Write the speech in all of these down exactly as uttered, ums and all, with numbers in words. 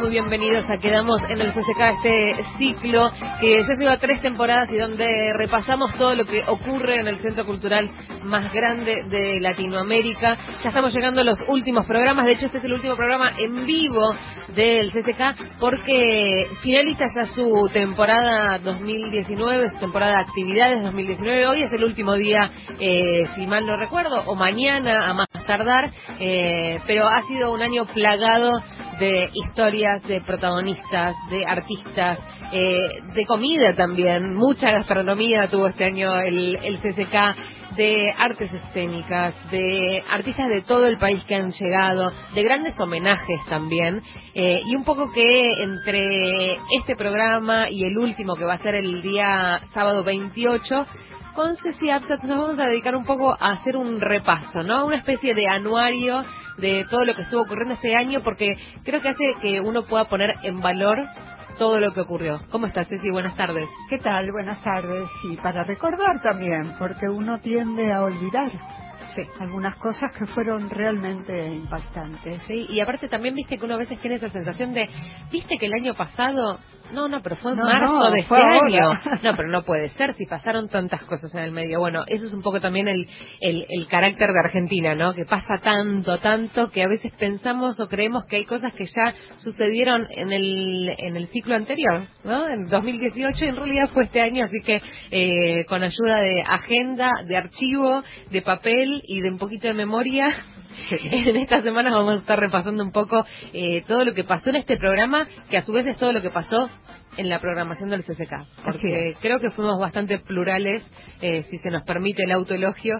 Muy bienvenidos a Quedamos en el C C K, este ciclo que ya lleva tres temporadas y donde repasamos todo lo que ocurre en el centro cultural más grande de Latinoamérica. Ya estamos llegando a los últimos programas, de hecho este es el último programa en vivo del C C K porque finaliza ya su temporada dos mil diecinueve, su temporada de actividades dos mil diecinueve. Hoy es el último día, eh, si mal no recuerdo, o mañana a más tardar, eh, pero ha sido un año plagado de historias, de protagonistas, de artistas, eh, de comida también. Mucha gastronomía tuvo este año el, el C C K, de artes escénicas, de artistas de todo el país que han llegado, de grandes homenajes también, eh, y un poco que entre este programa y el último, que va a ser el día sábado veintiocho, con Ceci Absat nos vamos a dedicar un poco a hacer un repaso, ¿no? Una especie de anuario de todo lo que estuvo ocurriendo este año, porque creo que hace que uno pueda poner en valor todo lo que ocurrió. ¿Cómo estás, Ceci? Buenas tardes. ¿Qué tal? Buenas tardes. Y para recordar también, porque uno tiende a olvidar sí. algunas cosas que fueron realmente impactantes. Sí, y aparte también viste que uno a veces tiene esa sensación de, viste que el año pasado... No, no, pero fue en no, marzo no, de este año. No, pero no puede ser si pasaron tantas cosas en el medio. Bueno, eso es un poco también el, el, el carácter de Argentina, ¿no? Que pasa tanto, tanto, que a veces pensamos o creemos que hay cosas que ya sucedieron en el en el ciclo anterior, ¿no? En dos mil dieciocho, y en realidad fue este año, así que eh, con ayuda de agenda, de archivo, de papel y de un poquito de memoria... Sí. En estas semanas vamos a estar repasando un poco eh, todo lo que pasó en este programa, que a su vez es todo lo que pasó en la programación del C C K, porque creo que fuimos bastante plurales, eh, si se nos permite el autoelogio,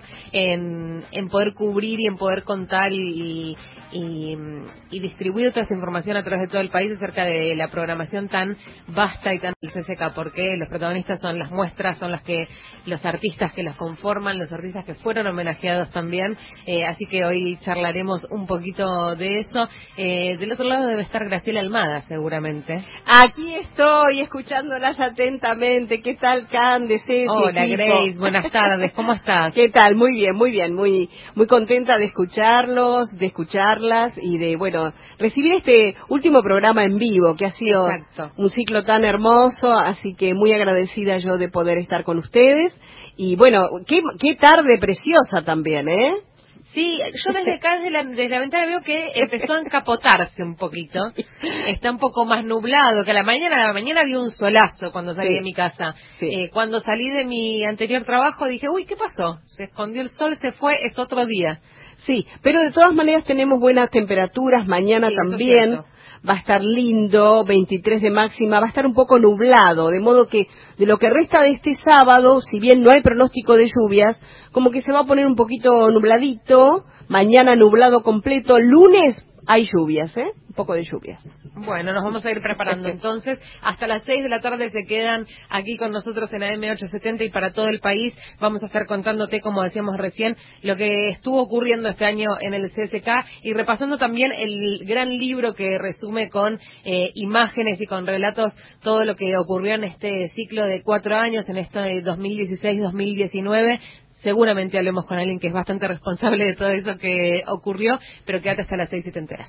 en, en poder cubrir y en poder contar y, y, y distribuir toda esta información a través de todo el país acerca de la programación tan vasta y tan del C C K, porque los protagonistas son las muestras, son las que los artistas que las conforman, los artistas que fueron homenajeados también, eh, así que hoy charlaremos un poquito de eso. Eh, del otro lado debe estar Graciela Almada, seguramente. Aquí estoy, escuchándolas atentamente. ¿Qué tal, Candice? Hola, Grace, buenas tardes, ¿cómo estás? ¿Qué tal? Muy bien, muy bien, muy muy contenta de escucharlos, de escucharlas y de, bueno, recibir este último programa en vivo, que ha sido Exacto. un ciclo tan hermoso, así que muy agradecida yo de poder estar con ustedes. Y bueno, qué, qué tarde preciosa también, ¿eh? Sí, yo desde acá, desde la, desde la ventana, veo que empezó a encapotarse un poquito. Está un poco más nublado, que a la mañana, a la mañana había un solazo cuando salí sí. de mi casa. Sí. Eh, cuando salí de mi anterior trabajo dije, uy, ¿qué pasó? Se escondió el sol, se fue, es otro día. Sí, pero de todas maneras tenemos buenas temperaturas, mañana sí, también. Va a estar lindo, veintitrés de máxima, va a estar un poco nublado, de modo que de lo que resta de este sábado, si bien no hay pronóstico de lluvias, como que se va a poner un poquito nubladito, mañana nublado completo, lunes hay lluvias, ¿eh? Un poco de lluvias. Bueno, nos vamos a ir preparando entonces. Hasta las seis de la tarde se quedan aquí con nosotros en A M ochocientos setenta y para todo el país vamos a estar contándote, como decíamos recién, lo que estuvo ocurriendo este año en el C C K y repasando también el gran libro que resume con eh, imágenes y con relatos todo lo que ocurrió en este ciclo de cuatro años, en esto de dos mil dieciséis dos mil diecinueve. Seguramente hablemos con alguien que es bastante responsable de todo eso que ocurrió, pero quédate hasta las seis y te enteras.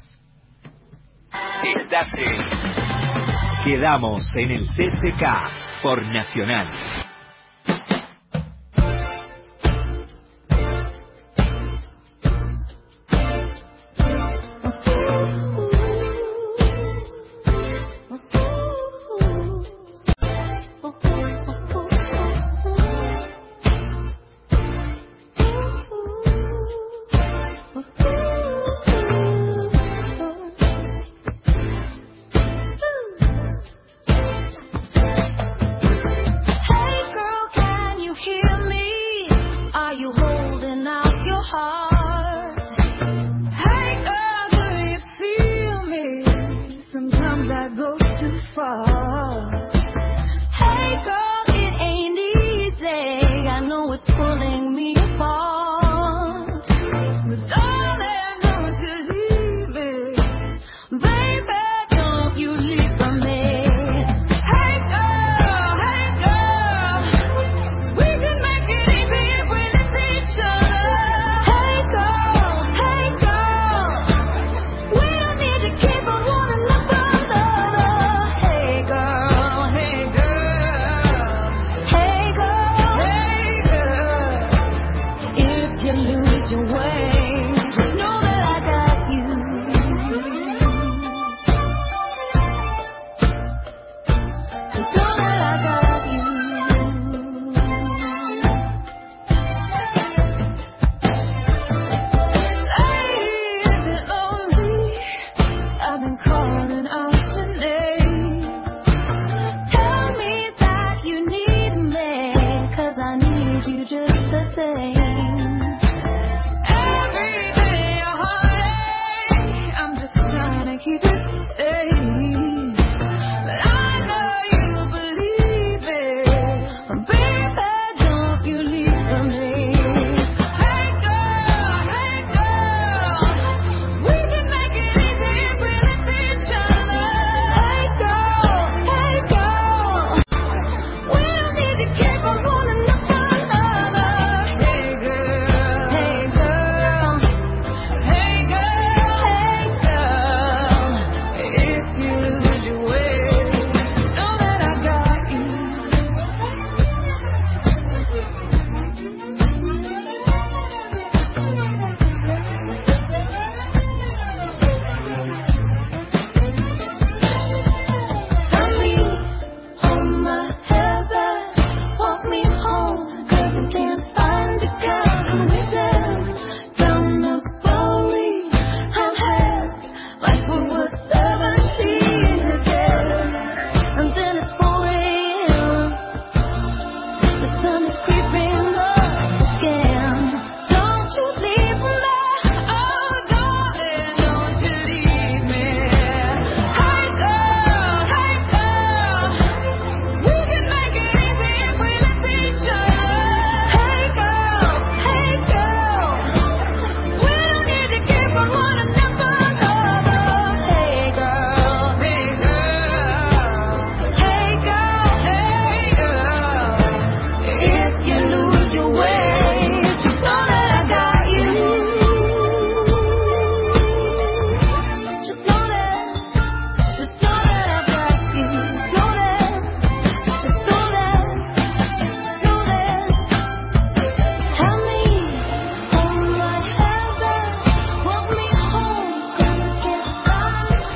Estás en Quedamos en el C C K por Nacional. Hey you just the same. Every day a heartache, I'm just trying to keep it safe. But I know you believe it. Baby, don't you leave for me. Hey girl, hey girl, we can make it easy if we lift each other. Hey girl, hey girl, we don't need to keep on one another. Hey girl, hey girl, hey girl, hey girl, if you lose your way, know that I got you. Please hold my head back, walk me home, 'cause I can't find a car. We dance down the Bowery, have hands like we were seventeen again. And then it's four a.m. The sun is creeping up again. Don't you leave me, oh darling, don't you leave me. Hey girl, hey girl, we can make it easy if we lift each other. Hey girl, hey girl, we don't need to keep on one another. Hey girl, hey girl, hey girl, hey girl, if you lose your way, just know that I got you. Just know that, just know that I got you. Just know that, just know that, just know that. Help me hold my head back, walk me home, 'cause I can't find a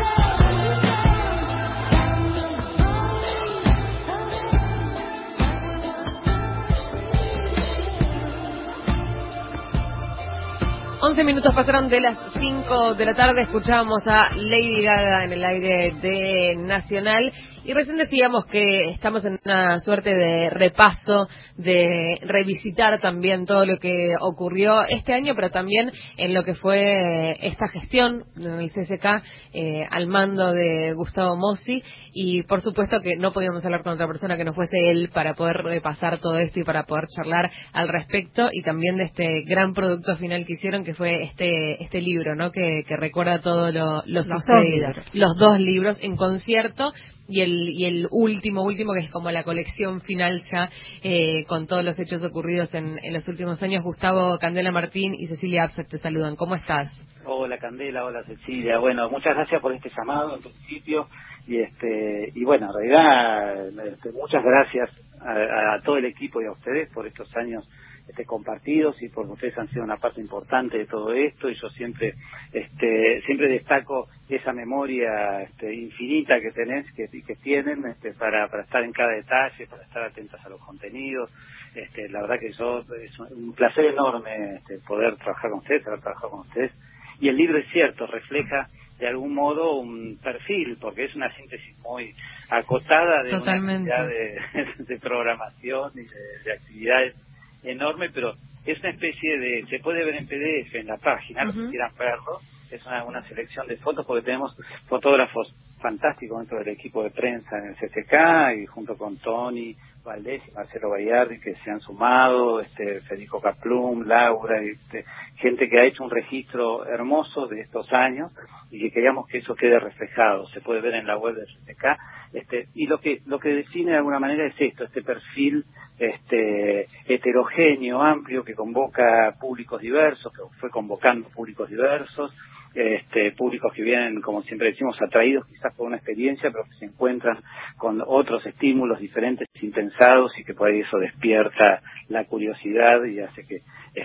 once minutos pasaron de las cinco de la tarde, escuchábamos a Lady Gaga en el aire de Nacional y recién decíamos que estamos en una suerte de repaso, de revisitar también todo lo que ocurrió este año, pero también en lo que fue esta gestión en el C S K eh, al mando de Gustavo Mossi, y por supuesto que no podíamos hablar con otra persona que no fuese él para poder repasar todo esto y para poder charlar al respecto, y también de este gran producto final que hicieron, que fue este este libro, ¿no? Que, que recuerda todo lo, lo Los dos sucedido. libros. Los dos libros en concierto y el y el último, último que es como la colección final ya eh, con todos los hechos ocurridos en, en los últimos años. Gustavo Candela Martín y Cecilia Abset te saludan. ¿Cómo estás? Hola Candela, hola Cecilia. Bueno, muchas gracias por este llamado en principio y este y bueno, en realidad este, muchas gracias a, a todo el equipo y a ustedes por estos años este, compartidos, y porque ustedes han sido una parte importante de todo esto, y yo siempre este siempre destaco esa memoria este, infinita que tenés, que, que tienen este, para, para estar en cada detalle, para estar atentas a los contenidos. Este, la verdad que yo es un placer enorme este, poder trabajar con ustedes, haber trabajado con ustedes. Y el libro, es cierto, refleja de algún modo un perfil, porque es una síntesis muy acotada de Totalmente. una cantidad de, de programación y de, de actividades enorme, pero es una especie de, se puede ver en P D F en la página, uh-huh. Los que quieran verlo, es una, una selección de fotos, porque tenemos fotógrafos fantásticos dentro del equipo de prensa en el C C K, y junto con Tony Valdés y Marcelo Bayardi, que se han sumado, este Federico Kaplum, Laura, este, gente que ha hecho un registro hermoso de estos años, y que queríamos que eso quede reflejado. Se puede ver en la web del C C K, este, y lo que lo que define de alguna manera es esto, este perfil este heterogéneo, amplio, que convoca públicos diversos, que fue convocando públicos diversos, este públicos que vienen, como siempre decimos, atraídos quizás por una experiencia, pero que se encuentran con otros estímulos diferentes, intensados, y que por ahí eso despierta la curiosidad y hace que este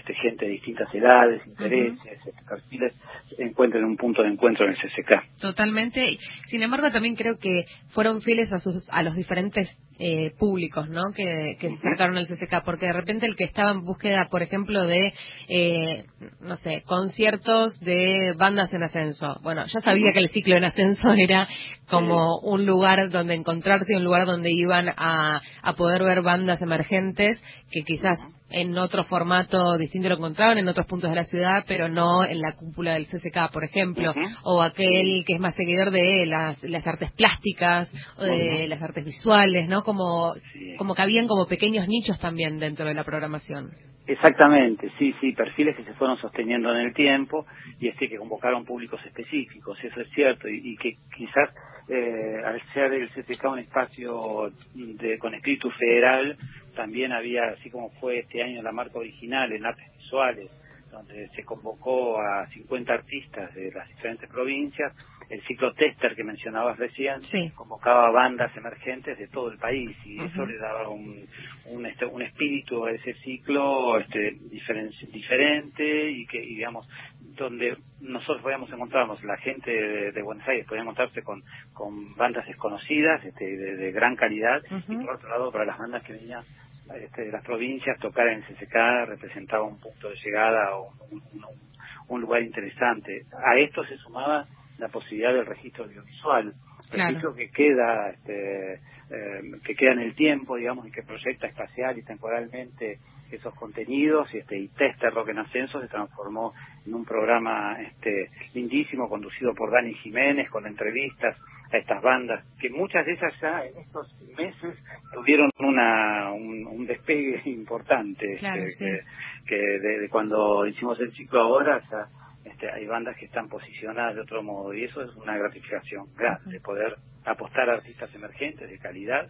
este, gente de distintas edades, intereses, uh-huh. este, perfiles, encuentren un punto de encuentro en el C C K. Totalmente. Sin embargo, también creo que fueron fieles a sus a los diferentes eh, públicos, ¿no? Que, que se acercaron al C C K, porque de repente el que estaba en búsqueda, por ejemplo, de, eh, no sé, conciertos de bandas en ascenso. Bueno, ya sabía que el ciclo en ascenso era como un lugar donde encontrarse, un lugar donde iban a, a poder ver bandas emergentes que quizás en otro formato distinto lo encontraban en otros puntos de la ciudad, pero no en la cúpula del C C K, por ejemplo, uh-huh. o aquel que es más seguidor de las, las artes plásticas, o de uh-huh. las artes visuales, ¿no? Como, sí. como que habían como pequeños nichos también dentro de la programación. Exactamente, sí, sí, perfiles que se fueron sosteniendo en el tiempo y este que convocaron públicos específicos, eso es cierto, y, y que quizás eh, al ser el C C K un espacio de, con espíritu federal, también había, así como fue este año la marca original en artes visuales, donde se convocó a cincuenta artistas de las diferentes provincias, el ciclo Tester que mencionabas recién, sí. convocaba bandas emergentes de todo el país y uh-huh. eso le daba un un, este, un espíritu a ese ciclo este, diferen, diferente y que y digamos donde nosotros podíamos encontrarnos, la gente de, de Buenos Aires podía encontrarse con, con bandas desconocidas este, de, de gran calidad uh-huh. y por otro lado para las bandas que venían este, de las provincias tocar en C C K representaba un punto de llegada o un, un, un lugar interesante. A esto se sumaba la posibilidad del registro audiovisual, claro. registro que queda este, eh, que queda en el tiempo, digamos, y que proyecta espacial y temporalmente esos contenidos, y este y Tester Rock en Ascenso se transformó en un programa este lindísimo conducido por Dani Jiménez con entrevistas a estas bandas, que muchas de ellas ya en estos meses tuvieron una un, un despegue importante, claro, este, sí. que, que de, de cuando hicimos el ciclo ahora ya este, hay bandas que están posicionadas de otro modo y eso es una gratificación grande, uh-huh. poder apostar a artistas emergentes de calidad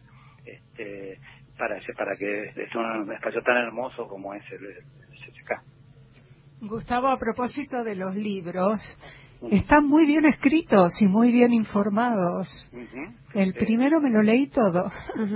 este para para que es un espacio tan hermoso como es el, el C C K. Gustavo, a propósito de los libros, están muy bien escritos y muy bien informados. Uh-huh. El eh. primero me lo leí todo.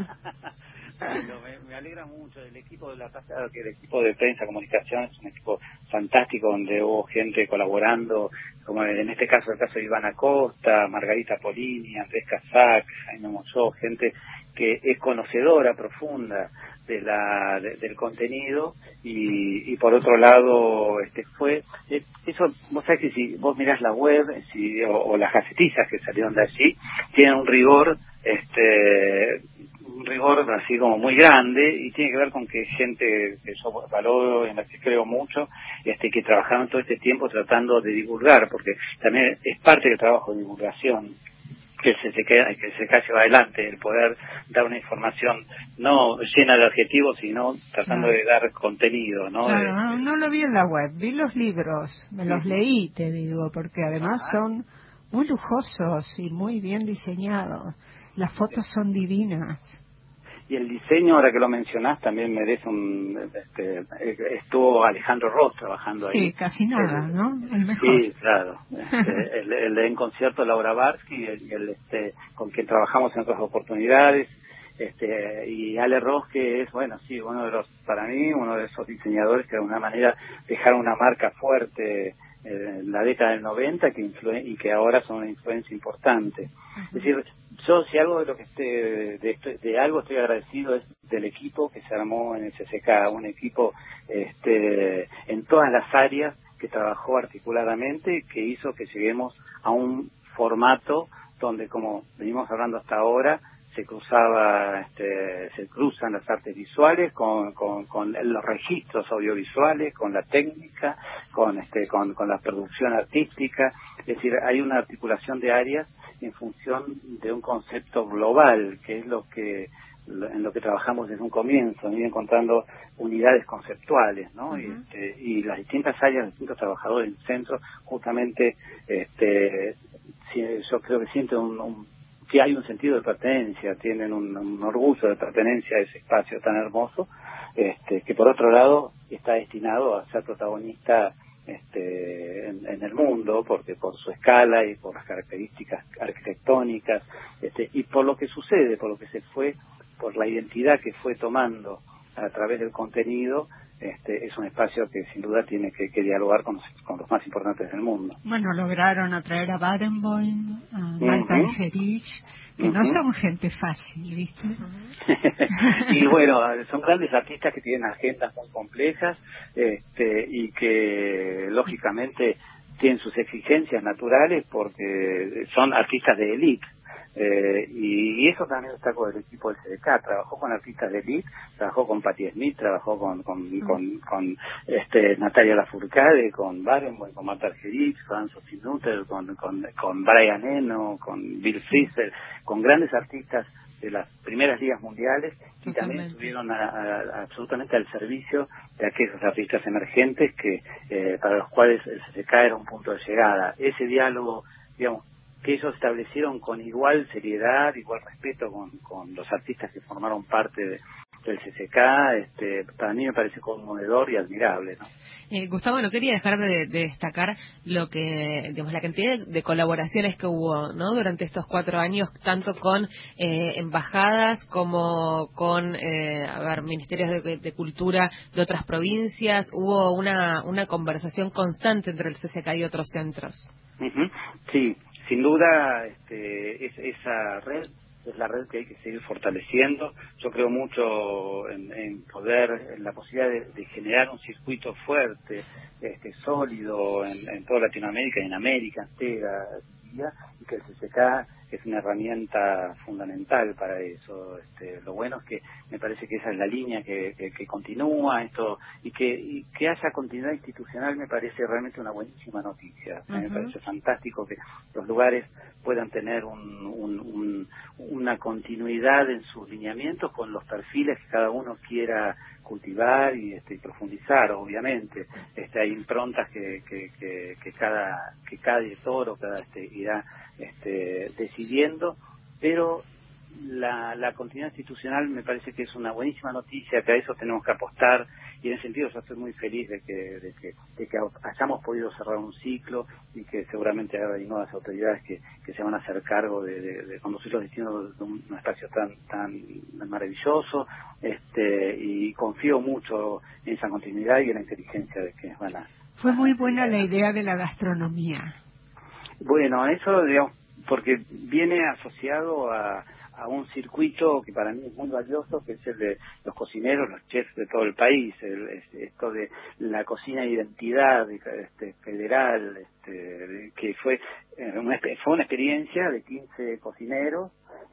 Pero me, me alegra mucho el equipo de la casa, que el equipo de prensa comunicación es un equipo fantástico donde hubo gente colaborando, como en este caso el caso de Iván Acosta, Margarita Polini, Andrés Casac, Jaime Moyó, gente que es conocedora profunda de la de, del contenido y, y por otro lado este fue eh, eso vos sabés que si vos mirás la web si, o, o las gacetillas que salieron de allí tienen un rigor este un rigor así como muy grande y tiene que ver con que gente que yo valoro, en la que creo mucho, este que trabajaron todo este tiempo tratando de divulgar, porque también es parte del trabajo de divulgación que se, se queda, que se lleva adelante, el poder dar una información no llena de adjetivos, sino tratando claro. de dar contenido, ¿no? Claro, de, no, no lo vi en la web, vi los libros, me los leí, te digo, porque además ah. son muy lujosos y muy bien diseñados. Las fotos son divinas. Y el diseño, ahora que lo mencionás, también merece un... Este, estuvo Alejandro Ross trabajando sí, ahí. Sí, casi nada, el, ¿no? El mejor. Sí, claro. Este, el, el en concierto Laura Barsky, el, el, este, con quien trabajamos en otras oportunidades, este y Ale Ross, que es, bueno, sí, uno de los, para mí, uno de esos diseñadores que de alguna manera dejaron una marca fuerte en la década del noventa que influen- y que ahora son una influencia importante. Uh-huh. Es decir, yo si algo de lo que esté, de, esto, de algo estoy agradecido es del equipo que se armó en el C C K, un equipo este en todas las áreas que trabajó articuladamente, que hizo que lleguemos a un formato donde, como venimos hablando hasta ahora, se cruzaba, este, se cruzan las artes visuales con, con, con los registros audiovisuales, con la técnica, con, este, con, con la producción artística. Es decir, hay una articulación de áreas en función de un concepto global, que es lo que en lo que trabajamos desde un comienzo, ir encontrando unidades conceptuales, ¿no? Uh-huh. Y, este, y las distintas áreas, los distintos trabajadores del centro, justamente, este, yo creo que sienten un, un que hay un sentido de pertenencia, tienen un, un orgullo de pertenencia a ese espacio tan hermoso, este, que por otro lado está destinado a ser protagonista este, en, en el mundo, porque por su escala y por las características arquitectónicas, este, y por lo que sucede, por lo que se fue, por la identidad que fue tomando a través del contenido, este, es un espacio que sin duda tiene que, que dialogar con los, con los más importantes del mundo. Bueno, lograron atraer a Barenboim, a Malta Uh-huh. Algerich, que uh-huh. no son gente fácil, ¿viste? Uh-huh. Y bueno, son grandes artistas que tienen agendas muy complejas, este, y que lógicamente tienen sus exigencias naturales porque son artistas de élite. Eh, y, y eso también está con el equipo del C D K. Trabajó con artistas de elite, trabajó con Patti Smith, trabajó con con, mm. con, con este, Natalia Lafourcade, con Barenboim, con Marta Argerich, con Sophie Nutter, con, con, con Brian Eno, con Bill Frisell, con grandes artistas de las primeras ligas mundiales. Totalmente. Y también estuvieron a, a, a, absolutamente al servicio de aquellos artistas emergentes que eh, para los cuales el C D K era un punto de llegada. Ese diálogo, digamos, que ellos establecieron con igual seriedad, igual respeto con, con los artistas que formaron parte de, del C C K, este, para mí me parece conmovedor y admirable, ¿no? Eh, Gustavo, no quería dejar de, de destacar lo que, digamos, la cantidad de, de colaboraciones que hubo, ¿no? Durante estos cuatro años, tanto con eh, embajadas como con, eh, a ver, ministerios de, de cultura de otras provincias. Hubo una, una conversación constante entre el C C K y otros centros. Uh-huh. Sí. Sin duda, este, es, esa red es la red que hay que seguir fortaleciendo. Yo creo mucho en, en poder, en la posibilidad de, de generar un circuito fuerte, este, sólido en, en toda Latinoamérica y en América entera, y que el C C K es una herramienta fundamental para eso. Este, lo bueno es que me parece que esa es la línea que, que, que continúa esto y que, y que haya continuidad institucional. Me parece realmente una buenísima noticia. Uh-huh. Me parece fantástico que los lugares puedan tener un, un, un, una continuidad en sus lineamientos con los perfiles que cada uno quiera cultivar y, este, y profundizar. Obviamente este, hay improntas que, que, que, que cada que cada editor o cada este, irá este, decidiendo, pero la, la continuidad institucional me parece que es una buenísima noticia, que a eso tenemos que apostar, y en ese sentido yo estoy muy feliz de que, de que, de que hayamos podido cerrar un ciclo y que seguramente hay nuevas autoridades que, que se van a hacer cargo de, de, de conducir los destinos de un, un espacio tan tan maravilloso, este y confío mucho en esa continuidad y en la inteligencia de que van a... Fue muy buena la idea de la gastronomía. Bueno, eso, digamos, porque viene asociado a, a un circuito que para mí es muy valioso, que es el de los cocineros, los chefs de todo el país, el, esto de la cocina de identidad este, federal, este, que fue una, fue una experiencia de quince cocineros,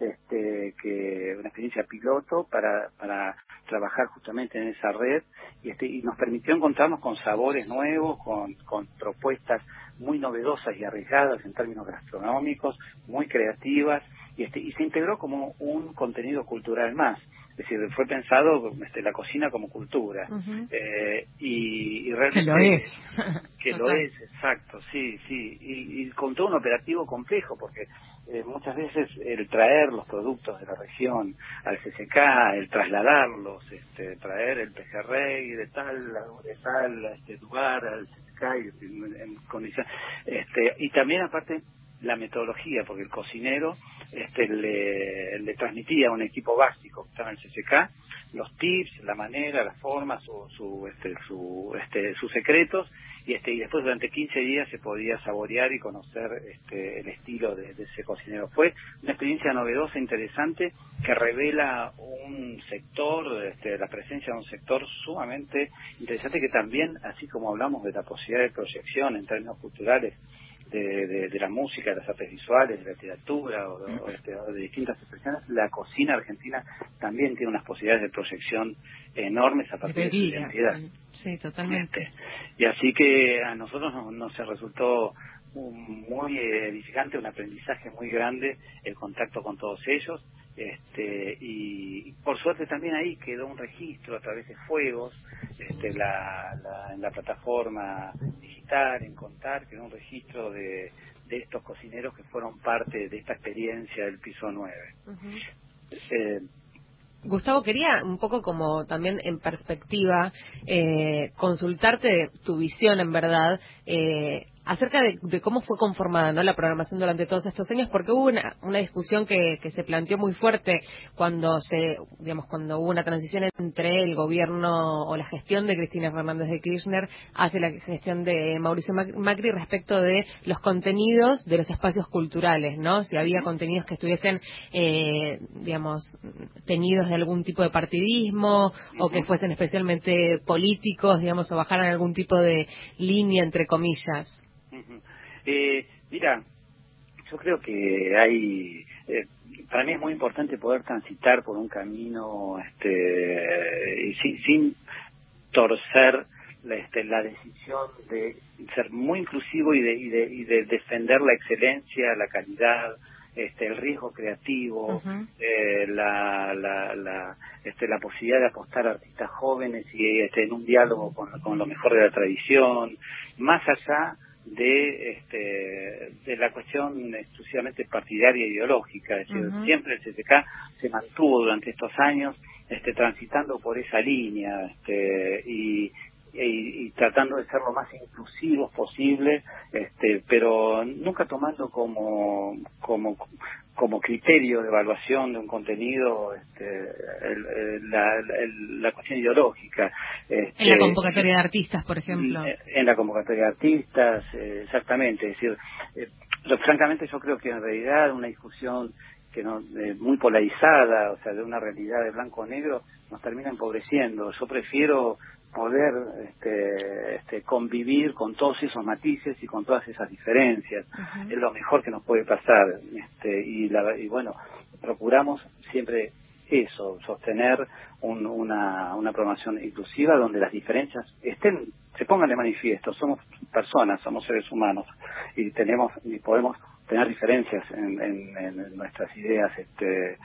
este, que una experiencia piloto para para trabajar justamente en esa red, y este y nos permitió encontrarnos con sabores nuevos, con con propuestas muy novedosas y arriesgadas en términos gastronómicos, muy creativas, y este y se integró como un contenido cultural más. Es decir, fue pensado este, la cocina como cultura. Uh-huh. eh, y, y realmente... Que lo es. Que lo es, exacto, sí, sí. Y, y con todo un operativo complejo, porque eh, muchas veces el traer los productos de la región al C C K, el trasladarlos, este, traer el pejerrey de tal, de tal este, lugar al C C K y, en, en condiciones... Este, y también aparte... la metodología, porque el cocinero este, le, le transmitía a un equipo básico que estaba en el C C K los tips, la manera, la forma, su, su, este, su, este, sus secretos, y este y después durante quince días se podía saborear y conocer este, el estilo de, de ese cocinero. Fue una experiencia novedosa, interesante, que revela un sector, este, la presencia de un sector sumamente interesante, que también, así como hablamos de la posibilidad de proyección en términos culturales, De, de, de la música, de las artes visuales, de la literatura o, o, este, o de distintas expresiones, la cocina argentina también tiene unas posibilidades de proyección enormes a partir Debería, de su identidad. Sí, totalmente. Este, y así que a nosotros nos, nos resultó un, muy edificante, un aprendizaje muy grande el contacto con todos ellos. Este, y por suerte también ahí quedó un registro a través de Fuegos, este, la, la, en la plataforma digital, en Contar, quedó un registro de, de estos cocineros que fueron parte de esta experiencia del piso nueve. Uh-huh. eh, Gustavo, quería un poco como también en perspectiva eh, consultarte tu visión, en verdad, eh, acerca de, de cómo fue conformada, ¿no?, la programación durante todos estos años, porque hubo una, una discusión que, que se planteó muy fuerte cuando se, digamos, cuando hubo una transición entre el gobierno o la gestión de Cristina Fernández de Kirchner hacia la gestión de Mauricio Macri respecto de los contenidos de los espacios culturales, ¿no? Si había contenidos que estuviesen, eh, digamos, teñidos de algún tipo de partidismo o que fuesen especialmente políticos, digamos, o bajaran algún tipo de línea, entre comillas. Uh-huh. Eh, mira, yo creo que hay, eh, para mí es muy importante poder transitar por un camino, este, y sin, sin torcer la, este, la decisión de ser muy inclusivo y de, y de, y de defender la excelencia, la calidad, este, el riesgo creativo, uh-huh. eh, la, la, la, este, la posibilidad de apostar a artistas jóvenes y este, en un diálogo con, con lo mejor de la tradición, más allá de este de la cuestión exclusivamente partidaria e ideológica. Es decir, uh-huh. siempre el C C K se mantuvo durante estos años este transitando por esa línea este y Y, y tratando de ser lo más inclusivos posible, este, pero nunca tomando como como como criterio de evaluación de un contenido este, el, el, la, el, la cuestión ideológica. Este, en la convocatoria de artistas, por ejemplo. En la convocatoria de artistas, eh, exactamente. Es decir, eh, pero, francamente yo creo que en realidad una discusión que no eh, muy polarizada, o sea, de una realidad de blanco o negro, nos termina empobreciendo. Yo prefiero poder este, este, convivir con todos esos matices y con todas esas diferencias. Uh-huh. Es lo mejor que nos puede pasar. Este, y, la, y bueno, procuramos siempre eso, sostener un, una, una programación inclusiva donde las diferencias estén, se pongan de manifiesto. Somos personas, somos seres humanos y tenemos y podemos tener diferencias en, en, en nuestras ideas este,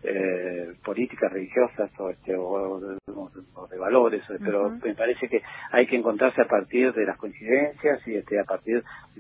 eh, políticas, religiosas o, este, o, o, o de valores, uh-huh. pero me parece que hay que encontrarse a partir de las coincidencias y este, a partir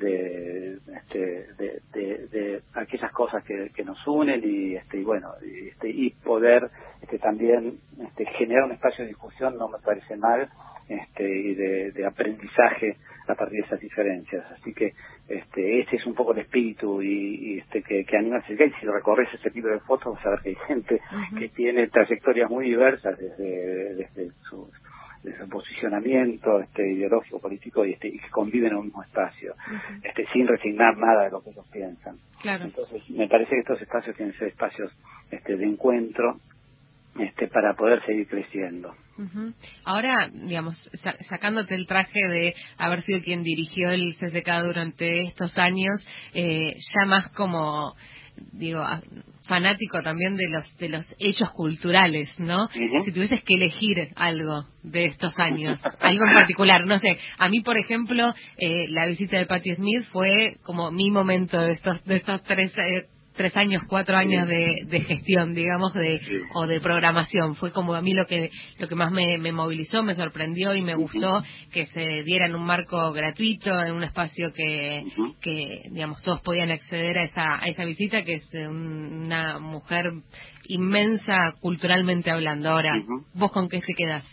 de, este, de, de, de aquellas cosas que, que nos unen y, este, y bueno y, este, y poder este, también este, generar un espacio de discusión no me parece mal este, y de, de aprendizaje a partir de esas diferencias. Así que este este es un poco el espíritu y, y este que, que anima a seguir. Y si recorres ese tipo de fotos vas a ver que hay gente uh-huh. que tiene trayectorias muy diversas desde, desde su, desde su posicionamiento este ideológico, político y, este, y que conviven en un mismo espacio, uh-huh. este sin resignar nada de lo que ellos piensan. Claro. Entonces me parece que estos espacios tienen que ser espacios este de encuentro este para poder seguir creciendo. Uh-huh. Ahora, digamos, sa- sacándote el traje de haber sido quien dirigió el C C K durante estos años, eh, ya más como, digo, fanático también de los de los hechos culturales, ¿no? Uh-huh. Si tuvieses que elegir algo de estos años, algo en particular, no sé, a mí, por ejemplo, eh, la visita de Patti Smith fue como mi momento de estos de estos tres eh, tres años, cuatro años de, de gestión, digamos, de sí. o de programación. Fue como a mí lo que lo que más me, me movilizó, me sorprendió y me gustó uh-huh. que se diera en un marco gratuito, en un espacio que, uh-huh. que digamos, todos podían acceder a esa a esa visita, que es un, una mujer inmensa culturalmente hablando. Ahora, uh-huh. ¿vos con qué te quedás?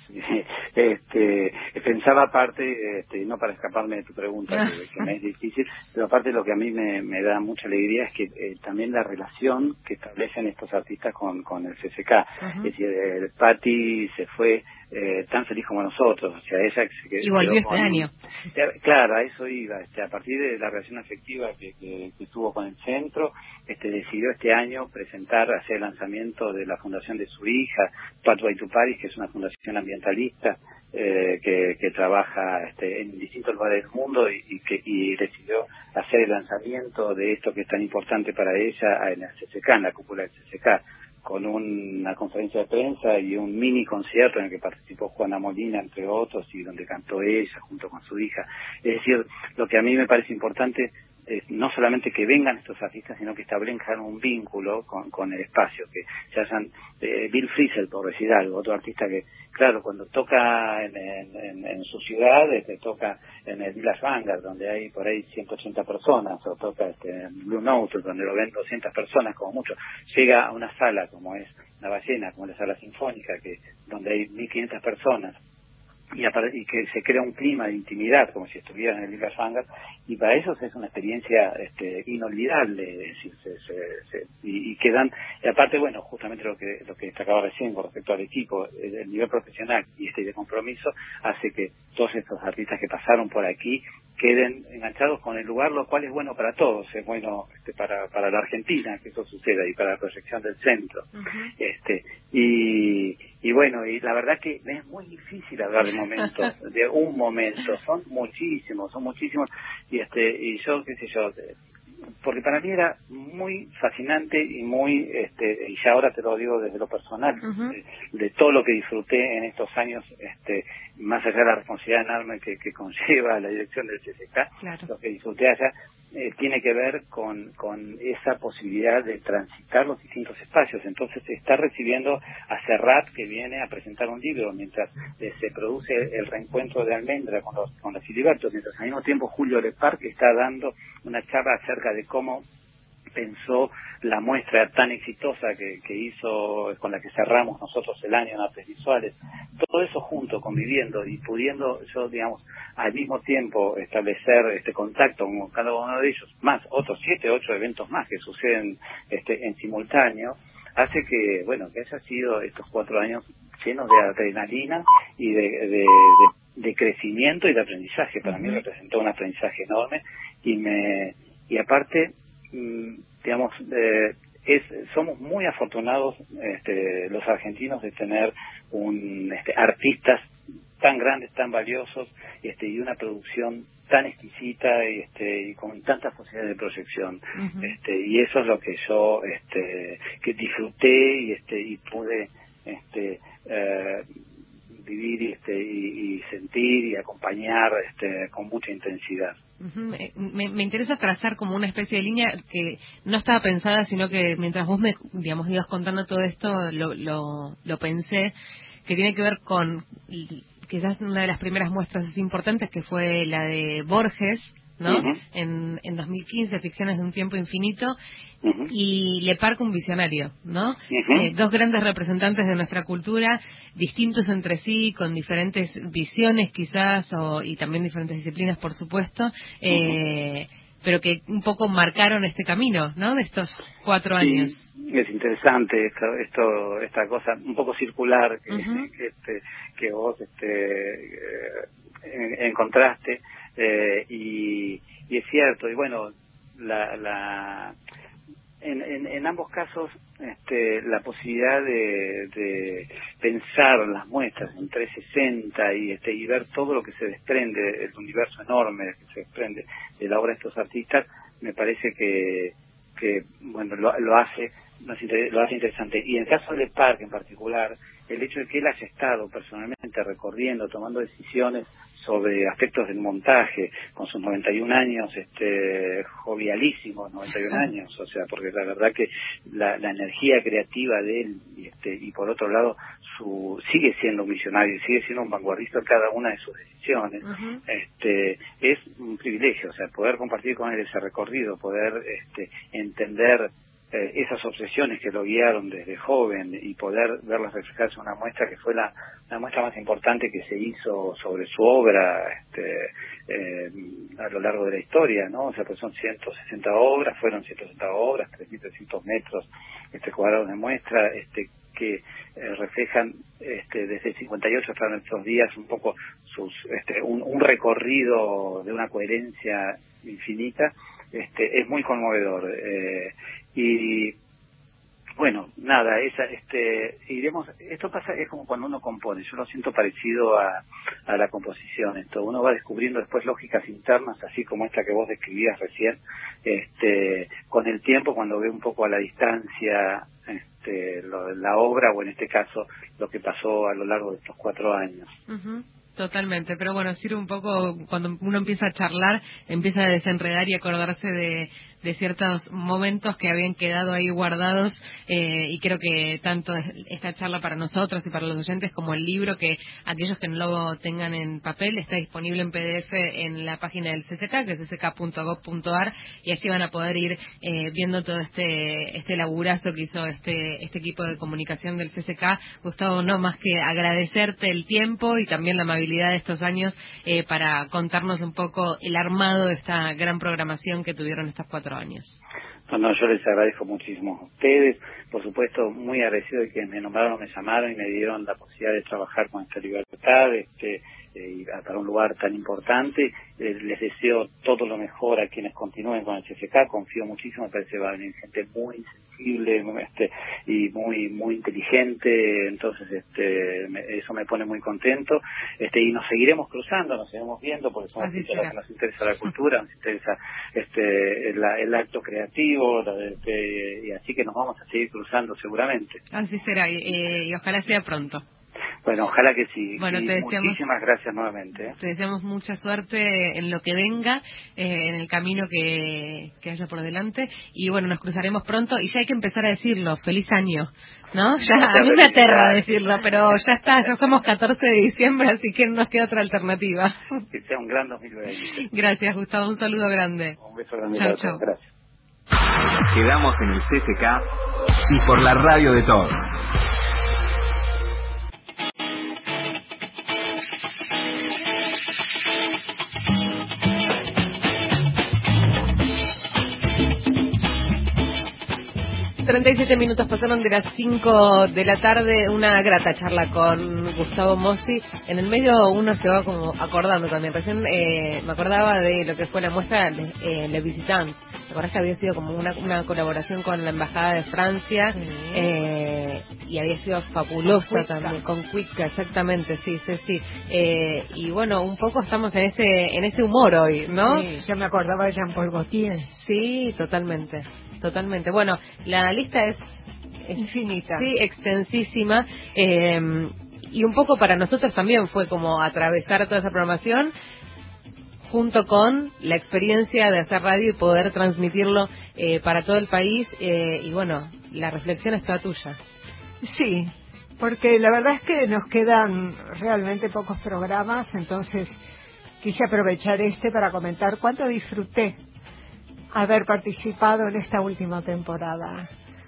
Este, pensaba aparte, este, no para escaparme de tu pregunta, que, que me es difícil, pero aparte lo que a mí me, me da mucha alegría es que eh, también la relación que establecen estos artistas con, con el C C K. Uh-huh. Es decir, el Patti se fue eh, tan feliz como nosotros, o sea, ella que se y volvió este año. Claro, a eso iba, este, a partir de la relación afectiva que, que, que tuvo con el centro, este, decidió este año presentar, hacer el lanzamiento de la fundación de su hija, Pathway to Paris, que es una fundación ambientalista eh, que, que trabaja este, en distintos lugares del mundo y, y que y decidió hacer el lanzamiento de esto que es tan importante para ella en el C C K, en la cúpula del C C K, con una conferencia de prensa y un mini concierto en el que participó Juana Molina, entre otros, y donde cantó ella junto con su hija. Es decir, lo que a mí me parece importante es no solamente que vengan estos artistas, sino que establezcan un vínculo con, con el espacio, que se hayan, eh, Bill Frisell, por decir algo, otro artista que, claro, cuando toca en, en, en su ciudad, este, toca en el Village Vanguard, donde hay por ahí ciento ochenta personas, o toca este, en Blue Note, donde lo ven doscientas personas como mucho, llega a una sala como es La Ballena, como la sala sinfónica, que donde hay mil quinientas personas, y, apare- y que se crea un clima de intimidad, como si estuvieran en el Liga Fangas, y para ellos es una experiencia este, inolvidable, es decir, se, se, se, y, y quedan, y aparte, bueno, justamente lo que lo que destacaba recién con respecto al equipo, el, el nivel profesional y este de compromiso hace que todos estos artistas que pasaron por aquí queden enganchados con el lugar, lo cual es bueno para todos, es bueno este, para para la Argentina que eso suceda y para la proyección del centro. Uh-huh. este y, y bueno, y la verdad que es muy difícil hablar de momentos, de un momento, son muchísimos, son muchísimos, y este y yo, qué sé yo, porque para mí era muy fascinante y muy, este y ya ahora te lo digo desde lo personal, uh-huh. de, de todo lo que disfruté en estos años, este más allá de la responsabilidad enorme que, que conlleva la dirección del C C K, claro. Lo que disfruté allá eh, tiene que ver con, con esa posibilidad de transitar los distintos espacios. Entonces se está recibiendo a Serrat, que viene a presentar un libro, mientras eh, se produce el reencuentro de Almendra con los, con los Filibertos, mientras al mismo tiempo Julio Lepar, que está dando una charla acerca de cómo pensó la muestra tan exitosa que, que hizo, con la que cerramos nosotros el año en artes visuales. Todo eso junto, conviviendo y pudiendo yo, digamos, al mismo tiempo establecer este contacto con cada uno de ellos, más otros siete, ocho eventos más que suceden este en simultáneo, hace que, bueno, que haya sido estos cuatro años llenos de adrenalina y de, de, de, de crecimiento y de aprendizaje. Para uh-huh. mí representó un aprendizaje enorme y me y aparte digamos, eh, es, somos muy afortunados este, los argentinos de tener un este, artistas tan grandes, tan valiosos, este, y una producción tan exquisita y, este, y con tantas posibilidades de proyección. Uh-huh. este, y eso es lo que yo este, que disfruté y, este, y pude este, eh, vivir y, este, y, y sentir y acompañar este, con mucha intensidad. Uh-huh. Me, me interesa trazar como una especie de línea que no estaba pensada, sino que mientras vos me, digamos, ibas contando todo esto, lo, lo, lo pensé, que tiene que ver con quizás una de las primeras muestras importantes, que fue la de Borges, ¿no? Uh-huh. En, en dos mil quince, Ficciones de un tiempo infinito, uh-huh. y Lepar, un visionario, ¿no? Uh-huh. Eh, dos grandes representantes de nuestra cultura, distintos entre sí, con diferentes visiones quizás, o, y también diferentes disciplinas, por supuesto, eh, uh-huh. pero que un poco marcaron este camino, ¿no? De estos cuatro sí, años. Es interesante esto, esto, esta cosa un poco circular que, uh-huh. que, este, que vos este, eh, encontraste. Eh, y, y es cierto, y bueno, la, la en, en, en ambos casos este, la posibilidad de, de pensar las muestras en trescientos sesenta y, este, y ver todo lo que se desprende, el universo enorme que se desprende de la obra de estos artistas, me parece que, que bueno, lo, lo hace lo hace interesante. Y en el caso del Parque en particular, el hecho de que él haya estado personalmente recorriendo, tomando decisiones sobre aspectos del montaje, con sus noventa y un años, este, jovialísimos noventa y un años, o sea, porque la verdad que la, la energía creativa de él, y, este, y por otro lado, su sigue siendo un visionario, sigue siendo un vanguardista en cada una de sus decisiones, uh-huh. este, es un privilegio, o sea, poder compartir con él ese recorrido, poder este, entender Eh, esas obsesiones que lo guiaron desde joven y poder verlas reflejarse en una muestra que fue la, la muestra más importante que se hizo sobre su obra este, eh, a lo largo de la historia, ¿no? O sea, pues son ciento sesenta obras, fueron ciento sesenta obras, tres mil trescientos metros este, cuadrados de muestra, este, que eh, reflejan este, desde el cincuenta y ocho hasta nuestros días un poco sus este, un, un recorrido de una coherencia infinita. Este, es muy conmovedor. Eh, y bueno, nada, esa, este, iremos, esto pasa, es como cuando uno compone, yo lo siento parecido a, a la composición, esto, uno va descubriendo después lógicas internas, así como esta que vos describías recién, este, con el tiempo, cuando ve un poco a la distancia, este, lo, la obra, o en este caso, lo que pasó a lo largo de estos cuatro años. Uh-huh. Totalmente, pero bueno, sirve un poco, cuando uno empieza a charlar, empieza a desenredar y acordarse de, de ciertos momentos que habían quedado ahí guardados, eh, y creo que tanto esta charla para nosotros y para los oyentes como el libro, que aquellos que no lo tengan en papel, está disponible en P D F en la página del C C K, que es c c k punto gov punto a r, y allí van a poder ir eh, viendo todo este este laburazo que hizo este este equipo de comunicación del C C K. Gustavo, no más que agradecerte el tiempo y también la amabilidad disponibilidad de estos años eh, para contarnos un poco el armado de esta gran programación que tuvieron estos cuatro años. No, no, yo les agradezco muchísimo a ustedes, por supuesto muy agradecido de que me nombraron, me llamaron y me dieron la posibilidad de trabajar con esta libertad, este, eh, y para un lugar tan importante. Eh, les deseo todo lo mejor a quienes continúen con el C C K, confío muchísimo, me parece que va a venir gente muy sensible, muy, este, y muy muy inteligente, entonces este me, eso me pone muy contento, este y nos seguiremos cruzando, nos seguiremos viendo, porque somos gente a la que nos interesa la cultura, nos interesa este el, el acto creativo, este, y así que nos vamos a seguir cruzando seguramente. Así será, y, eh, y ojalá sea pronto. Bueno, ojalá que sí. Bueno, y te deseamos, muchísimas gracias nuevamente. ¿eh? Te deseamos mucha suerte en lo que venga, eh, en el camino que, que haya por delante. Y bueno, nos cruzaremos pronto. Y ya hay que empezar a decirlo. Feliz año, ¿no? Ya, a mí me aterra decirlo, pero ya está. Ya somos catorce de diciembre, así que no nos queda otra alternativa. Que sea un gran dos mil veinte. Gracias, Gustavo. Un saludo grande. Un beso grande. Chau, chau. Gracias. Quedamos en el C C K y por la radio de todos. treinta y siete minutos pasaron de las cinco de la tarde, una grata charla con Gustavo Mossi. En el medio uno se va como acordando también. Recién eh, me acordaba de lo que fue la muestra eh, Le Visitant. ¿Te acordás que había sido como una, una colaboración con la Embajada de Francia? Sí. Eh, y había sido fabulosa con también, con Cuitca, exactamente, sí, sí, sí. Eh, y bueno, un poco estamos en ese en ese humor hoy, ¿no? Sí, yo me acordaba de Jean-Paul Gaultier. Sí, totalmente. Totalmente. Bueno, la lista es, es infinita. Sí, extensísima. Eh, y un poco para nosotros también fue como atravesar toda esa programación junto con la experiencia de hacer radio y poder transmitirlo eh, para todo el país. Eh, y bueno, la reflexión es toda tuya. Sí, porque la verdad es que nos quedan realmente pocos programas, entonces quise aprovechar este para comentar cuánto disfruté haber participado en esta última temporada.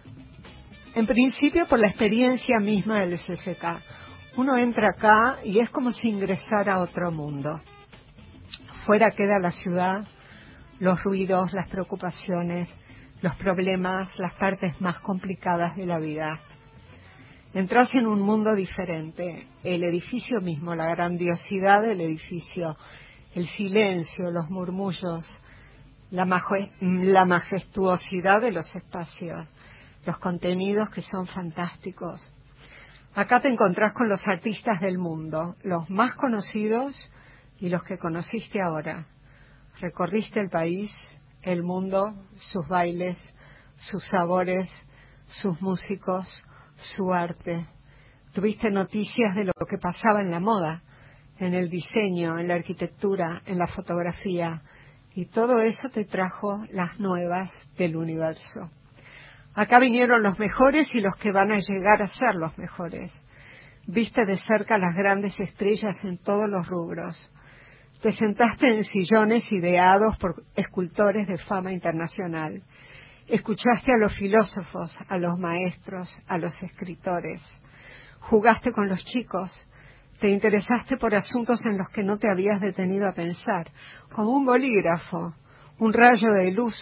En principio por la experiencia misma del C C K. Uno entra acá y es como si ingresara a otro mundo. Fuera queda la ciudad, los ruidos, las preocupaciones, los problemas, las partes más complicadas de la vida. Entras en un mundo diferente. El edificio mismo, la grandiosidad del edificio, el silencio, los murmullos, La, maje- la majestuosidad de los espacios, los contenidos que son fantásticos. Acá te encontrás con los artistas del mundo, los más conocidos y los que conociste ahora. Recorriste el país, el mundo, sus bailes, sus sabores, sus músicos, su arte. Tuviste noticias de lo que pasaba en la moda, en el diseño, en la arquitectura, en la fotografía. Y todo eso te trajo las nuevas del universo. Acá vinieron los mejores y los que van a llegar a ser los mejores. Viste de cerca las grandes estrellas en todos los rubros. Te sentaste en sillones ideados por escultores de fama internacional. Escuchaste a los filósofos, a los maestros, a los escritores. Jugaste con los chicos. Te interesaste por asuntos en los que no te habías detenido a pensar, como un bolígrafo, un rayo de luz,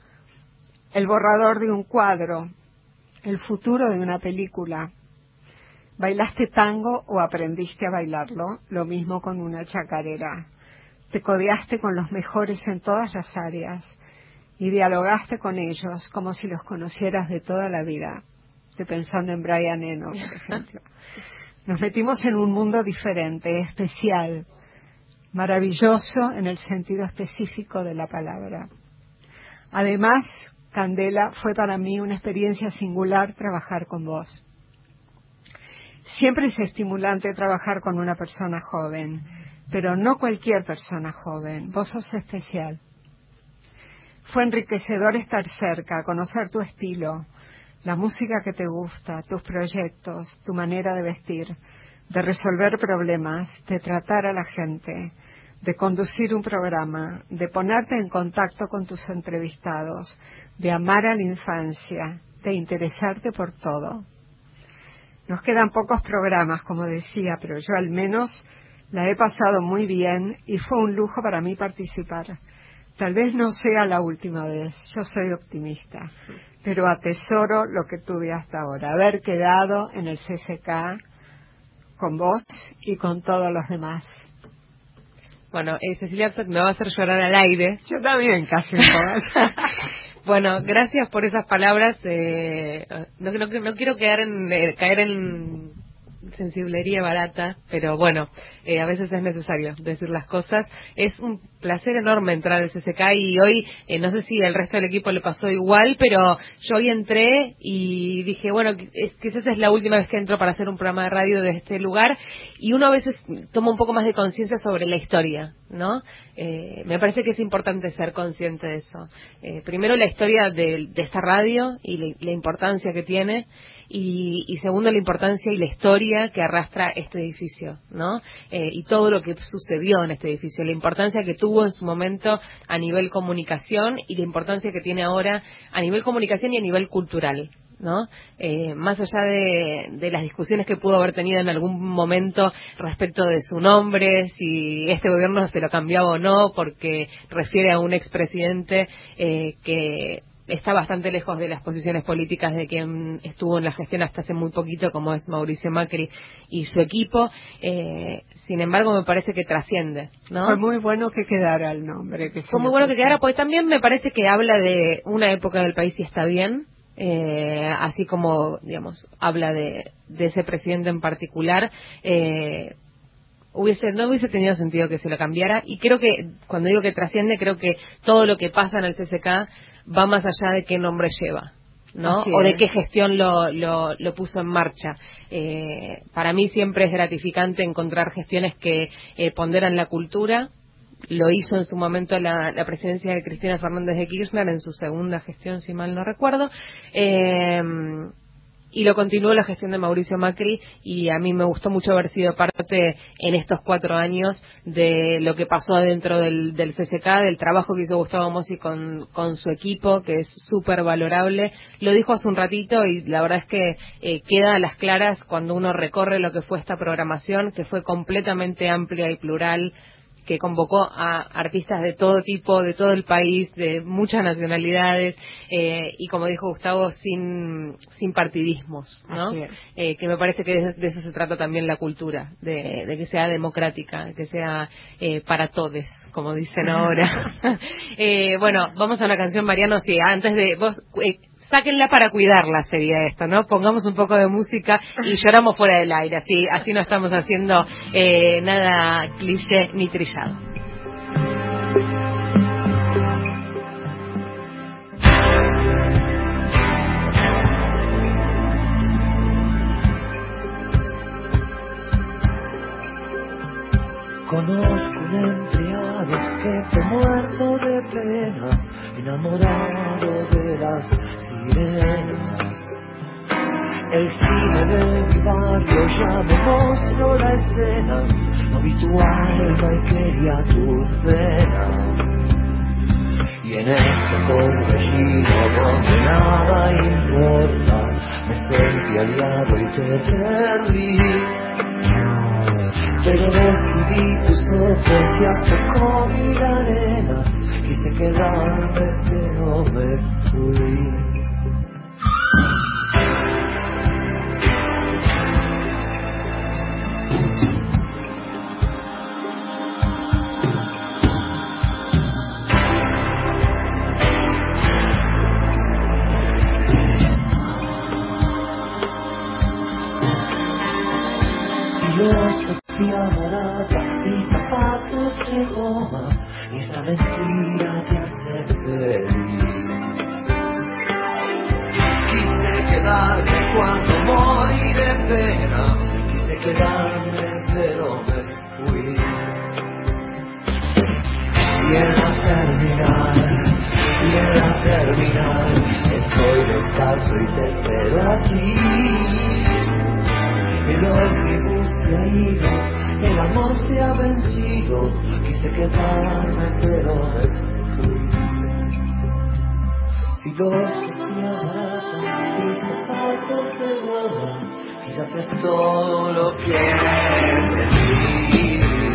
el borrador de un cuadro, el futuro de una película. ¿Bailaste tango o aprendiste a bailarlo? Lo mismo con una chacarera. Te codeaste con los mejores en todas las áreas y dialogaste con ellos como si los conocieras de toda la vida. Estoy pensando en Brian Eno, por ejemplo. Nos metimos en un mundo diferente, especial, maravilloso en el sentido específico de la palabra. Además, Candela, fue para mí una experiencia singular trabajar con vos. Siempre es estimulante trabajar con una persona joven, pero no cualquier persona joven, vos sos especial. Fue enriquecedor estar cerca, conocer tu estilo, la música que te gusta, tus proyectos, tu manera de vestir, de resolver problemas, de tratar a la gente, de conducir un programa, de ponerte en contacto con tus entrevistados, de amar a la infancia, de interesarte por todo. Nos quedan pocos programas, como decía, pero yo al menos La he pasado muy bien y fue un lujo para mí participar. Tal vez no sea la última vez, yo soy optimista, pero atesoro lo que tuve hasta ahora, haber quedado en el C C K con vos y con todos los demás. Bueno, eh, Cecilia Absat me va a hacer llorar al aire. Yo también, casi un poco. Bueno, gracias por esas palabras. Eh, no, no, no quiero quedar en, eh, caer en sensiblería barata, pero bueno, eh, a veces es necesario decir las cosas. Es un placer enorme entrar al C C K y hoy, eh, no sé si el resto del equipo le pasó igual, pero yo hoy entré y dije, bueno, es, quizás es la última vez que entro para hacer un programa de radio de este lugar, y uno a veces toma un poco más de conciencia sobre la historia, ¿no? Eh, me parece que es importante ser consciente de eso. Eh, primero, la historia de, de esta radio y la, la importancia que tiene, y, y segundo, la importancia y la historia que arrastra este edificio, ¿no? Eh, y todo lo que sucedió en este edificio, la importancia que tuvo en su momento a nivel comunicación y la importancia que tiene ahora a nivel comunicación y a nivel cultural, ¿no? Eh, más allá de, de las discusiones que pudo haber tenido en algún momento respecto de su nombre, si este gobierno se lo cambiaba o no, porque refiere a un expresidente eh, que está bastante lejos de las posiciones políticas de quien estuvo en la gestión hasta hace muy poquito, como es Mauricio Macri y su equipo. Eh, sin embargo, me parece que trasciende, ¿no? Fue muy bueno que quedara el nombre. Que Fue muy bueno que quedara, porque también me parece que habla de una época del país y está bien. Eh, así como, digamos, habla de, de ese presidente en particular, eh, hubiese no hubiese tenido sentido que se lo cambiara. Y creo que, cuando digo que trasciende, creo que todo lo que pasa en el C C K va más allá de qué nombre lleva, ¿no? O de qué gestión lo, lo, lo puso en marcha. Eh, para mí siempre es gratificante encontrar gestiones que eh, ponderan la cultura. Lo hizo en su momento la, la presidencia de Cristina Fernández de Kirchner en su segunda gestión, si mal no recuerdo, eh, y lo continuó la gestión de Mauricio Macri, y a mí me gustó mucho haber sido parte en estos cuatro años de lo que pasó adentro del, del C C K, del trabajo que hizo Gustavo Mossi con, con su equipo, que es súper valorable. Lo dijo hace un ratito y la verdad es que eh, queda a las claras cuando uno recorre lo que fue esta programación, que fue completamente amplia y plural, que convocó a artistas de todo tipo, de todo el país, de muchas nacionalidades, eh, y como dijo Gustavo, sin sin partidismos, ¿no? Eh, que me parece que de, de eso se trata también la cultura, de, de que sea democrática, de que sea eh, para todes, como dicen ahora. eh, bueno, vamos a una canción, Mariano, sí, antes de... vos eh, sáquenla para cuidarla, sería esto, ¿no? Pongamos un poco de música y lloramos fuera del aire, así así no estamos haciendo eh, nada cliché ni trillado. Conozco un empleado que fue muerto de pena, enamorado de las sirenas. El cine de mi barrio ya me mostró la escena, no vi tu alma y quería tus venas. Y en este torbellino donde nada importa, me sentí aliado y te perdí. Pero decidí tus ojos y hasta con la arena quise quedarme, pero me fui. Barata y zapatos de goma, y esta mentira te hace feliz. Quise quedarme cuando morí de pena, quise quedarme pero me fui. Y en la terminal, y en la terminal, estoy descalzo y te espero a ti. El ómnibus se ha ido, el amor se ha vencido, quise quedarme pero me fui. Y dos vestidas baratas y zapatos de goma, quizás es todo lo que necesito.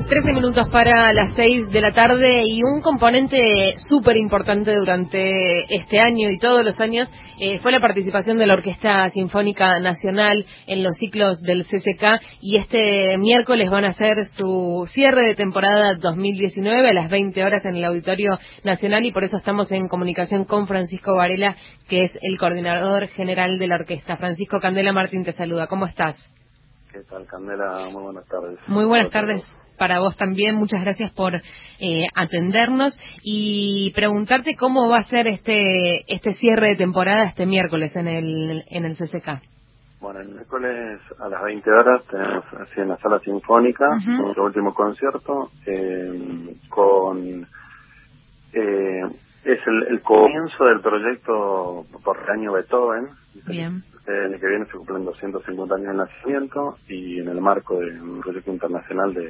trece minutos para las seis de la tarde y un componente súper importante durante este año y todos los años eh, fue la participación de la Orquesta Sinfónica Nacional en los ciclos del C C K, y este miércoles van a hacer su cierre de temporada dos mil diecinueve a las veinte horas en el Auditorio Nacional, y por eso estamos en comunicación con Francisco Varela, que es el coordinador general de la orquesta. Francisco, Candela Martín te saluda. ¿Cómo estás? ¿Qué tal, Candela? Muy buenas tardes. Muy buenas tardes para vos también. Muchas gracias por eh, atendernos y preguntarte cómo va a ser este este cierre de temporada este miércoles en el en el C C K. Bueno, el miércoles a las veinte horas tenemos así en la Sala Sinfónica uh-huh. nuestro último concierto eh, con eh, es el, el comienzo del proyecto por el año Beethoven. Bien. El año que viene se cumplen doscientos cincuenta años de nacimiento, y en el marco de un proyecto internacional de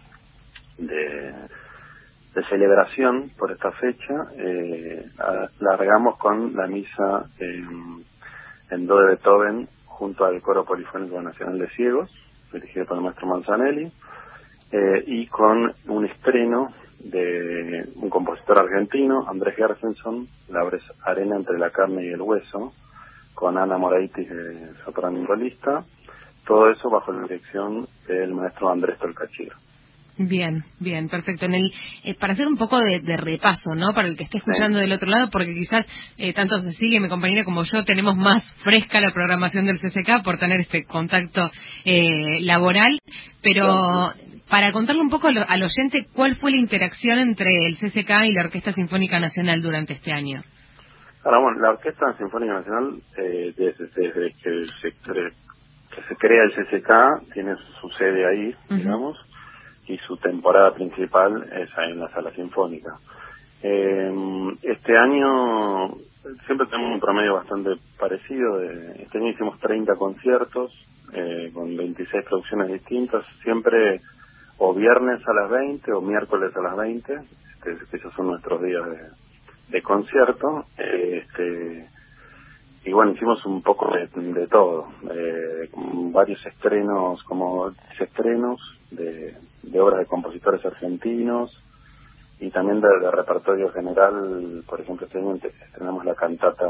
de, de celebración por esta fecha, eh, largamos con la misa en, en do de Beethoven junto al Coro Polifónico Nacional de Ciegos, dirigido por el maestro Manzanelli, eh, y con un estreno de un compositor argentino, Andrés Gershenson, La arena entre la carne y el hueso, con Ana Moraitis de soprano y solista, todo eso bajo la dirección del maestro Andrés Tolcachir. Bien, bien, perfecto. En el, eh, para hacer un poco de, de repaso, ¿no? Para el que esté escuchando sí. del otro lado, porque quizás eh, tanto Cecilia, mi compañera, como yo tenemos más fresca la programación del C C K por tener este contacto eh, laboral, pero sí. para contarle un poco al, al oyente cuál fue la interacción entre el C C K y la Orquesta Sinfónica Nacional durante este año. Ahora, bueno, la Orquesta Sinfónica Nacional, eh, desde, desde que, se cre, que se crea el C C K, tiene su sede ahí, uh-huh. digamos, y su temporada principal es ahí en la Sala Sinfónica. Eh, este año siempre tenemos un promedio bastante parecido. De, este año hicimos treinta conciertos eh, con veintiséis producciones distintas, siempre o viernes a las veinte o miércoles a las veinte, que, que esos son nuestros días de, de concierto. Eh, este, y bueno, hicimos un poco de, de todo, eh, varios estrenos, como estrenos de, de obras de compositores argentinos, y también de, de repertorio general. Por ejemplo, este año estrenamos la cantata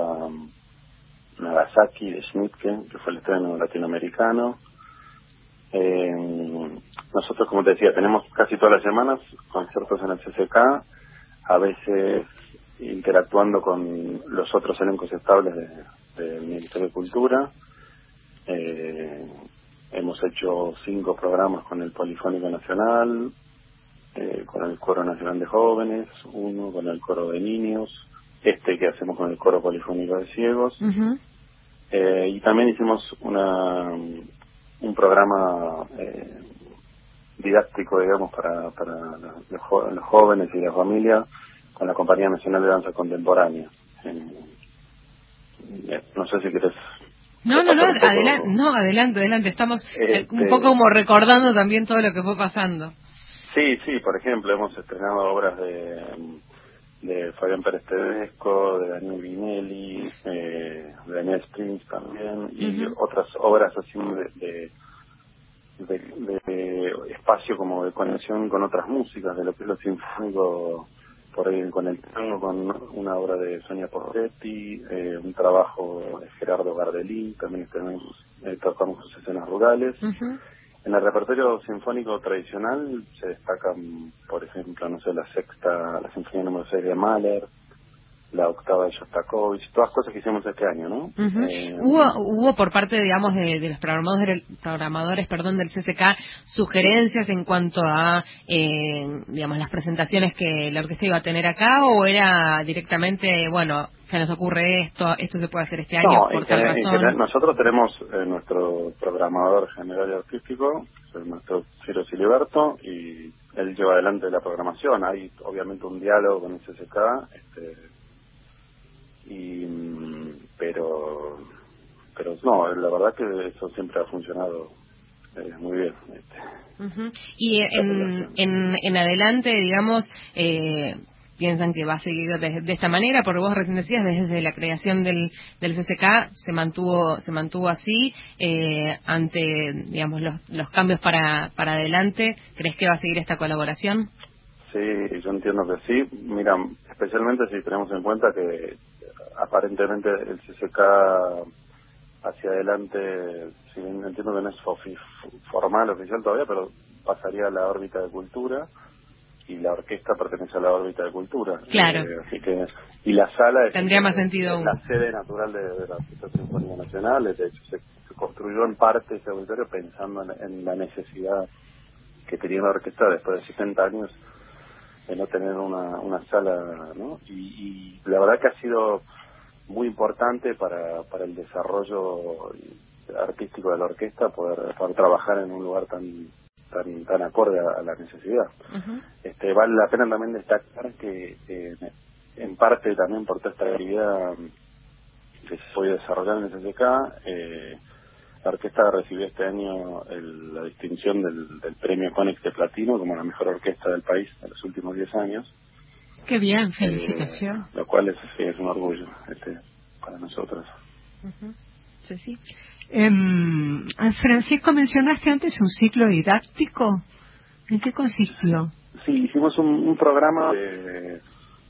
Nagasaki de Schnittke, que fue el estreno latinoamericano. Eh, nosotros, como te decía, tenemos casi todas las semanas conciertos en el C C K, a veces interactuando con los otros elencos estables del Ministerio de Cultura. Eh, hemos hecho cinco programas con el Polifónico Nacional, eh, con el Coro Nacional de Jóvenes, uno con el Coro de Niños, este que hacemos con el Coro Polifónico de Ciegos. Uh-huh. eh, y también hicimos una un programa eh, didáctico, digamos, para, para los, los jóvenes y la familia, con la Compañía Nacional de Danza Contemporánea. Eh, no sé si quieres... No, no, no, adelante, no, adelante, adelante. Estamos este, un poco como recordando también todo lo que fue pasando. Sí, sí, por ejemplo, hemos estrenado obras de, de Fabián Pérez Tedesco, de Daniel Vinelli, eh, de Daniel Springs también, y uh-huh. otras obras así de, de, de, de espacio como de conexión con otras músicas, de lo que es lo sinfónico, por ahí con el tango, con una obra de Sonia Porretti, eh, un trabajo de Gerardo Gardelín, también tenemos, eh, tratamos sus escenas rurales. Uh-huh. En el repertorio sinfónico tradicional se destacan, por ejemplo, no sé, la sexta, la sinfonía número seis de Mahler, la octava de Shostakovich, todas cosas que hicimos este año, ¿no? Uh-huh. Eh, hubo hubo por parte, digamos, de, de los programadores, programadores, perdón, del C C K, sugerencias en cuanto a, eh, digamos, las presentaciones que la orquesta iba a tener acá, o era directamente, bueno, se nos ocurre esto, esto se puede hacer este año no, por en tal que, razón. En que nosotros tenemos eh, nuestro programador general y artístico, el maestro Ciro Siliberto, y él lleva adelante la programación. Hay obviamente un diálogo con el C C K, este y pero pero no, la verdad que eso siempre ha funcionado eh, muy bien. Este. Uh-huh. Y en, en en adelante, digamos, eh, piensan que va a seguir de, de esta manera, porque vos recién decías, desde la creación del, del C C K se mantuvo se mantuvo así, eh, ante, digamos, los, los cambios para, para adelante. ¿Crees que va a seguir esta colaboración? Sí, yo entiendo que sí. Mira, especialmente si tenemos en cuenta que aparentemente el C C K hacia adelante, si bien entiendo que no es formal, oficial todavía, pero pasaría a la órbita de cultura, y la orquesta pertenece a la órbita de cultura. Claro. Eh, así que, y la sala es, tendría más es, sentido es la sede natural de, de la Orquesta Sinfónica Nacional. De hecho, se, se construyó en parte ese auditorio pensando en, en la necesidad que tenía la orquesta después de setenta años de no tener una, una sala, ¿no? Y, y la verdad que ha sido muy importante para, para el desarrollo artístico de la orquesta poder, poder trabajar en un lugar tan tan tan acorde a, a la necesidad. Uh-huh. Este, vale la pena también destacar que eh, en parte también por toda esta actividad que se puede desarrollar en el C C K, eh, la orquesta recibió este año el, la distinción del, del premio Conex de Platino como la mejor orquesta del país en los últimos diez años. Qué bien, felicitación. Eh, lo cual es, sí, es un orgullo este, para nosotros. Uh-huh. Sí, sí. Eh, Francisco, mencionaste antes un ciclo didáctico. ¿En qué consistió? Sí, hicimos un, un programa de,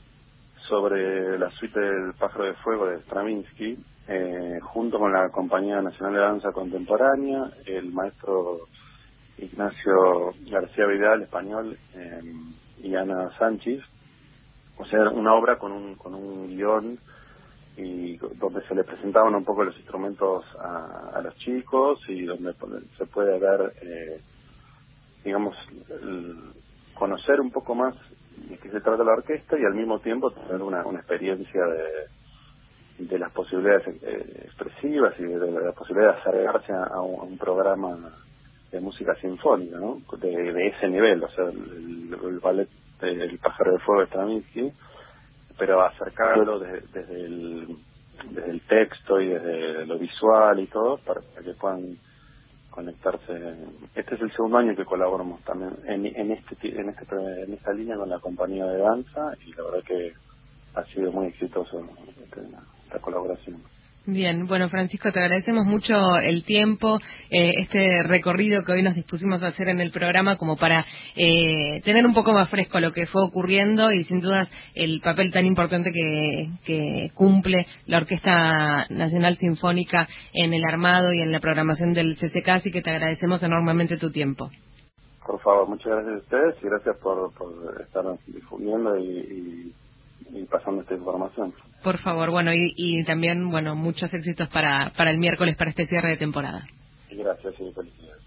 sobre la suite del Pájaro de Fuego de Stravinsky, eh, junto con la Compañía Nacional de Danza Contemporánea, el maestro Ignacio García Vidal, español, eh, y Ana Sánchez. O sea, una obra con un con un guión y donde se le presentaban un poco los instrumentos a, a los chicos y donde se puede ver, eh, digamos, el, conocer un poco más de qué se trata la orquesta y al mismo tiempo tener una, una experiencia de, de las posibilidades eh, expresivas y de, de la posibilidad de acercarse a, a, un, a un programa de música sinfónica, ¿no? De, de ese nivel, o sea, el, el ballet El Pájaro de Fuego de Stravinsky, pero acercarlo desde, desde, el, desde el texto y desde lo visual y todo, para, para que puedan conectarse. Este es el segundo año que colaboramos también en, en, este, en, este, en esta línea con la compañía de danza, y la verdad que ha sido muy exitoso esta, esta colaboración. Bien, bueno, Francisco, te agradecemos mucho el tiempo, eh, este recorrido que hoy nos dispusimos a hacer en el programa como para eh, tener un poco más fresco lo que fue ocurriendo y sin dudas el papel tan importante que, que cumple la Orquesta Nacional Sinfónica en el armado y en la programación del C C K, así que te agradecemos enormemente tu tiempo. Por favor, muchas gracias a ustedes y gracias por, por estar difundiendo y, y y pasando esta información. Por favor, bueno, y, y también, bueno, muchos éxitos para, para el miércoles, para este cierre de temporada. Y gracias y felicidades.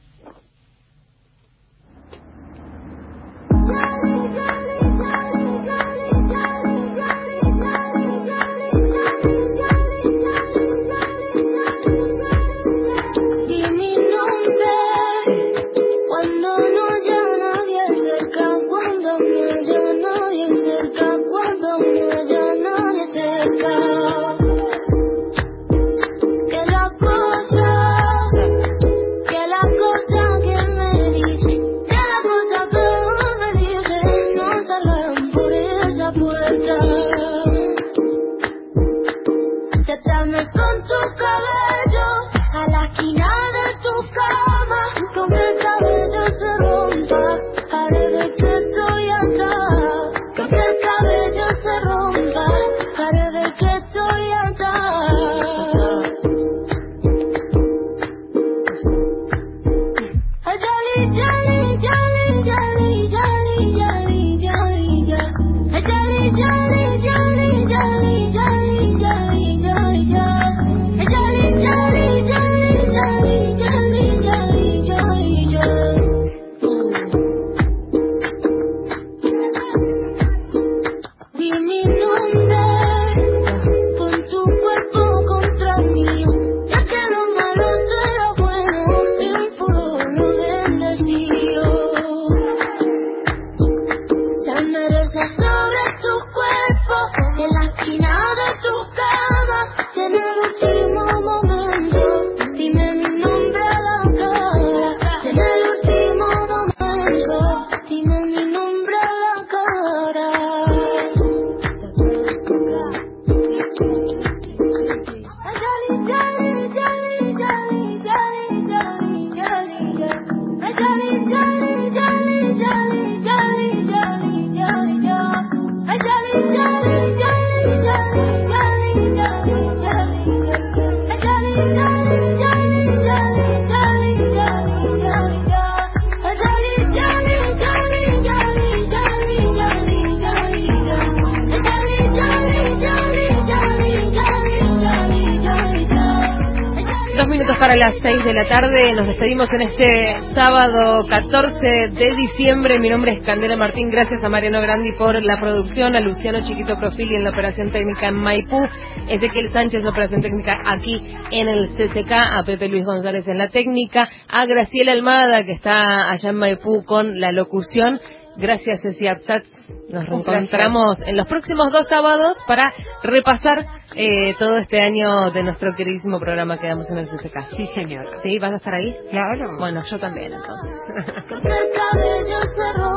minutos para las seis de la tarde. Nos despedimos en este sábado catorce de diciembre. Mi nombre es Candela Martín. Gracias a Mariano Grandi por la producción, a Luciano Chiquito Profili en la operación técnica en Maipú, Ezequiel Sánchez en la operación técnica aquí en el C C K, a Pepe Luis González en la técnica, a Graciela Almada que está allá en Maipú con la locución. Gracias, Ceci Absatz. Nos reencontramos en los próximos dos sábados para repasar eh, todo este año de nuestro queridísimo programa que damos en el C C K. Sí, señora. ¿Sí? ¿Vas a estar ahí? Claro. Bueno, yo también, entonces. Que el cabello se rompe.